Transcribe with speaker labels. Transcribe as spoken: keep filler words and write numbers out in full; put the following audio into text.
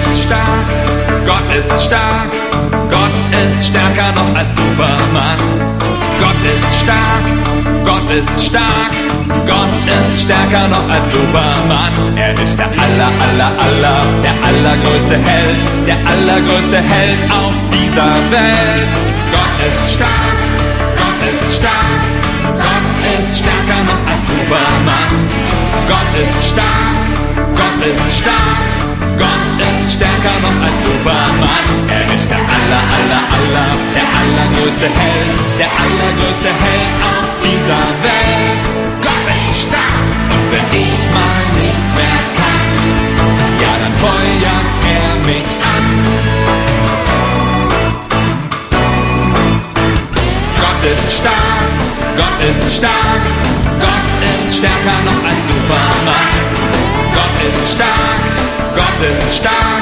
Speaker 1: ist stark, Gott ist stark, Gott ist stärker noch als Superman. Gott ist stark, Gott ist stark, Gott ist stärker noch als Superman. Er ist der aller, aller, aller, der allergrößte Held, der allergrößte Held auf dieser Welt. Gott ist stark, Gott ist stark, Gott ist stärker noch als Superman. Gott ist stark, Gott ist stark, Gott ist stärker noch als Superman. Er ist der aller, aller, aller, der allergrößte Held, der allergrößte Held auf dieser Welt. Gott ist stark und wenn ich mal nicht mehr kann, ja dann feuert er mich an. Gott ist stark, Gott ist stark, Gott ist stärker noch als Superman. Gott ist stark, Gott ist stark,